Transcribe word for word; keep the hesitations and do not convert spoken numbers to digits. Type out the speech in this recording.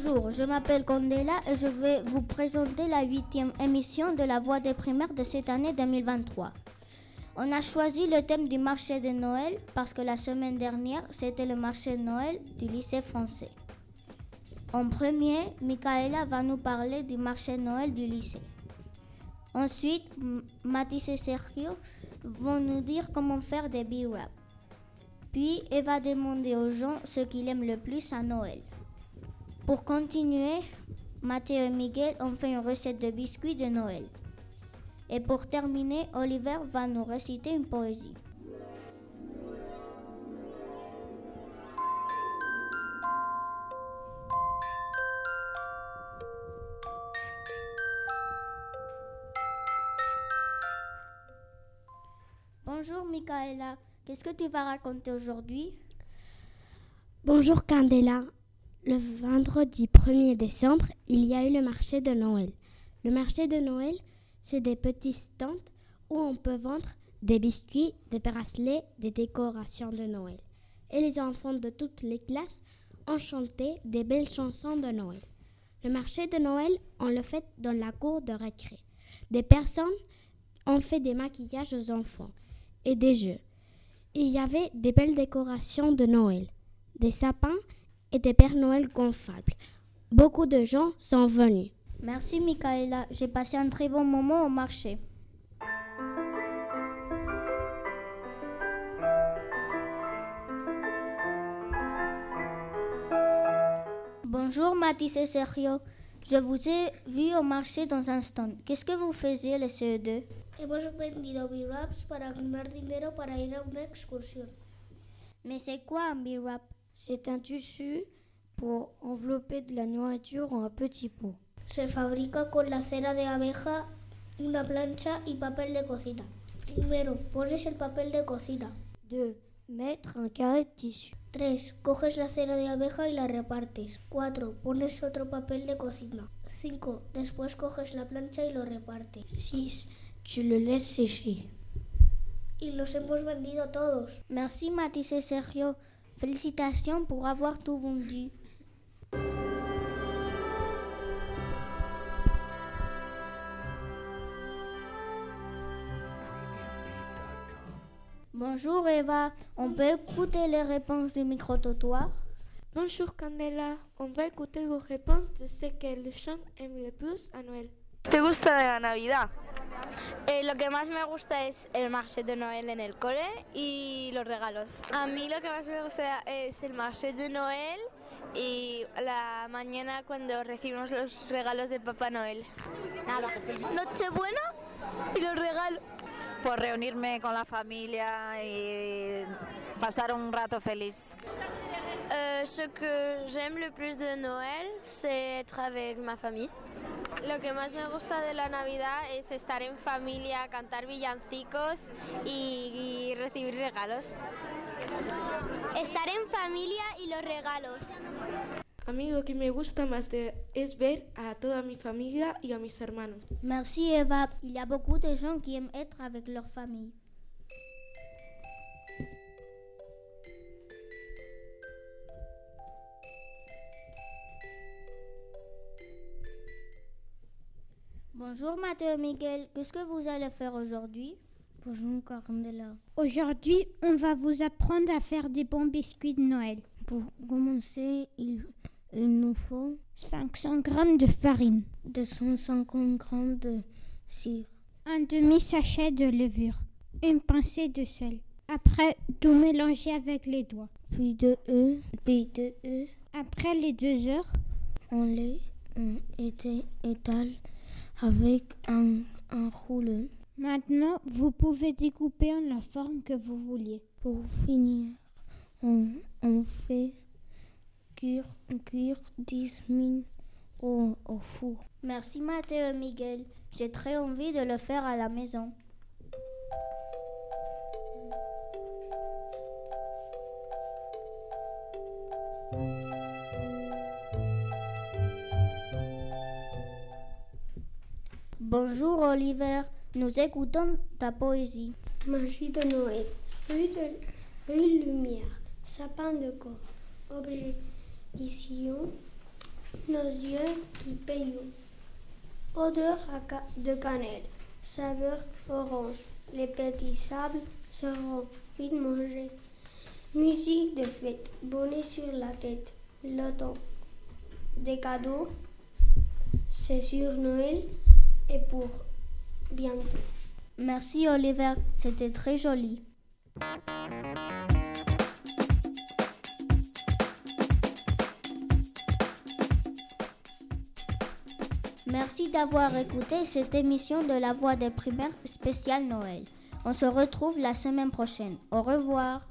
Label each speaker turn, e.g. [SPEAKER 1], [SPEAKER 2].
[SPEAKER 1] Bonjour, je m'appelle Candela et je vais vous présenter la huitième émission de la Voix des primaires de cette année deux mille vingt-trois. On a choisi le thème du marché de Noël parce que la semaine dernière, c'était le marché de Noël du lycée français. En premier, Michaela va nous parler du marché de Noël du lycée. Ensuite, Mathis et Sergio vont nous dire comment faire des B-Rap. Puis, elle va demander aux gens ce qu'ils aiment le plus à Noël. Pour continuer, Mathieu et Miguel ont fait une recette de biscuits de Noël. Et pour terminer, Oliver va nous réciter une poésie. Bonjour Michaela, qu'est-ce que tu vas raconter aujourd'hui?
[SPEAKER 2] Bonjour Candela. Le vendredi premier décembre, il y a eu le marché de Noël. Le marché de Noël, c'est des petits stands où on peut vendre des biscuits, des bracelets, des décorations de Noël. Et les enfants de toutes les classes ont chanté des belles chansons de Noël. Le marché de Noël, on le fait dans la cour de récré. Des personnes ont fait des maquillages aux enfants et des jeux. Il y avait des belles décorations de Noël, des sapins et des Pères Noël gonflables. Beaucoup de gens sont venus.
[SPEAKER 1] Merci Michaela, j'ai passé un très bon moment au marché. Bonjour Mathis et Sergio, je vous ai vu au marché dans un stand. Qu'est-ce que vous faisiez les C E deux?
[SPEAKER 3] Hemos vendido B-Raps para ganar dinero para ir a una excursión.
[SPEAKER 1] Mais c'est quoi un B-Rap?
[SPEAKER 4] C'est un tissu pour envelopper de la nourriture en petits pots.
[SPEAKER 3] Se fabrica con la cera de abeja, una plancha y papel de cocina. Primero, pones el papel de cocina.
[SPEAKER 4] deux. Mettre un carré de tissu.
[SPEAKER 3] tres. Coges la cera de abeja y la repartes. cuatro. Pones otro papel de cocina. cinco. Después coges la plancha y lo repartes.
[SPEAKER 4] six. Tu le laisses sécher.
[SPEAKER 3] Y los hemos vendido todos.
[SPEAKER 1] Merci Mathis et Sergio. Félicitations pour avoir tout vendu. Bonjour Eva, on peut écouter les réponses du micro-trottoir?
[SPEAKER 5] Bonjour Candela, on va écouter vos réponses de ce que les gens aiment le plus a Noël.
[SPEAKER 6] ¿Te gusta de la Navidad?
[SPEAKER 7] Eh, lo que más me gusta es el marché de Noël en el cole y los regalos.
[SPEAKER 6] A mí lo que más me gusta es el marché de Noël y la mañana cuando recibimos los regalos de Papá Noel.
[SPEAKER 7] Nada, Nochebuena y los regalos.
[SPEAKER 8] Por reunirme con la familia y pasar un rato feliz.
[SPEAKER 6] Euh, ce que j'aime le plus de Noël, c'est être avec ma famille. Lo que más me gusta de la Navidad es estar en familia, cantar villancicos y, y recibir regalos.
[SPEAKER 7] Estar en familia y los regalos.
[SPEAKER 5] A mí lo que me gusta más de, es ver a toda mi familia y a mis hermanos.
[SPEAKER 1] Merci Eva, il y a beaucoup de gens qui aiment être avec leur famille. Bonjour Mathieu et Miguel, qu'est-ce que vous allez faire aujourd'hui?
[SPEAKER 2] Bonjour Candela. Aujourd'hui, on va vous apprendre à faire des bons biscuits de Noël.
[SPEAKER 1] Pour commencer, il, il nous faut
[SPEAKER 2] cinq cents grammes de farine,
[SPEAKER 1] deux cent cinquante grammes de cire,
[SPEAKER 2] un demi-sachet de levure, une pincée de sel. Après, tout mélanger avec les doigts.
[SPEAKER 1] Puis de œufs, puis de œufs.
[SPEAKER 2] Après les deux heures,
[SPEAKER 1] on les on éta- étale avec un, un rouleau.
[SPEAKER 2] Maintenant, vous pouvez découper en la forme que vous vouliez.
[SPEAKER 1] Pour finir, on, on fait cuire, cuire dix minutes au, au four. Merci Mathieu et Miguel. J'ai très envie de le faire à la maison. Bonjour Oliver, nous écoutons ta poésie.
[SPEAKER 3] Magie de Noël, rue de rue Lumière, sapin de corps, obligation, nos yeux qui payent. Odeur de cannelle, saveur orange. Les petits sables seront vite mangés. Musique de fête, bonnet sur la tête, l'automne. Des cadeaux, c'est sur Noël et pour bientôt.
[SPEAKER 1] Merci Oliver, c'était très joli. Merci d'avoir écouté cette émission de La Voix des primaires spéciale Noël. On se retrouve la semaine prochaine. Au revoir.